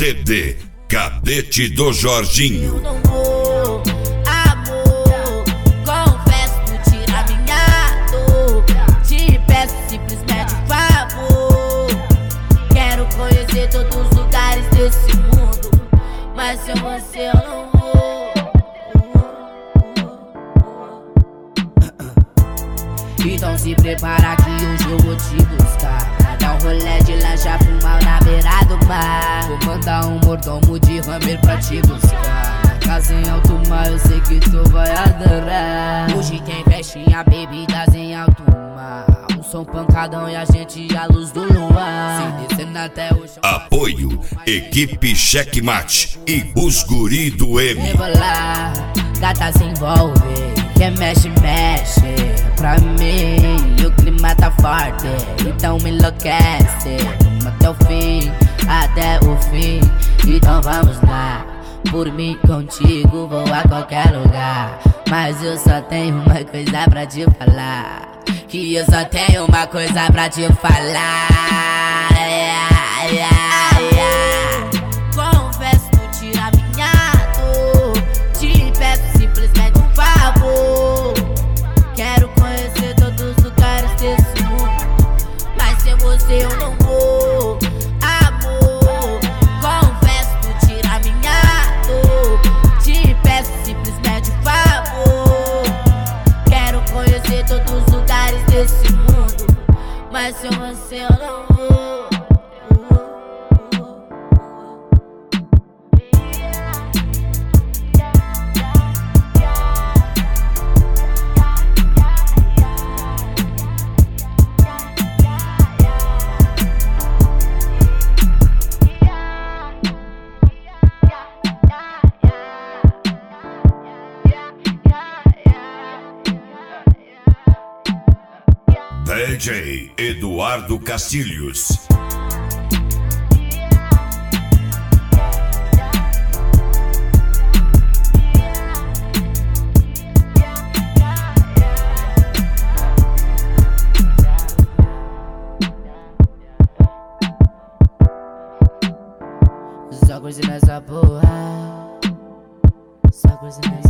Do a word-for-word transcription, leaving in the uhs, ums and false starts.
C D Cadete do Jorginho. Eu não vou, amor, confesso, tu tira minha dor. Te peço simplesmente um favor. Quero conhecer todos os lugares desse mundo, mas sem você eu não vou. Então se prepara que hoje eu vou te buscar. Dar um rolê de lancha, fumar na beira do mar. Vou mandar um mordomo de Hammer pra te buscar. Na casa em alto mar, eu sei que tu vai adorar. Hoje tem festinha, bebidas em alto mar. Um som pancadão e a gente a luz do luar. Se descendo até o chão. Apoio, equipe Checkmate e os guri do M. Rebolar, gata se envolve, quer mexe, mexe pra mim. E o clima tá forte, então me enlouquece. Vamos até o fim, até o fim. Então vamos lá, por mim contigo vou a qualquer lugar. Mas eu só tenho uma coisa pra te falar, que eu só tenho uma coisa pra te falar. Yeah, yeah, yeah. Confesso, tu tira minha dor. Te peço simplesmente um favor. Quero conhecer todos os lugares desse mundo, mas sem você eu não vou. Amor, confesso, tu tira minha dor. Te peço simplesmente um favor. Quero conhecer todos os lugares desse mundo, mas sem você eu não vou. D J Eduardo Castilhos. Só coisa nessa porra, só coisa nessa.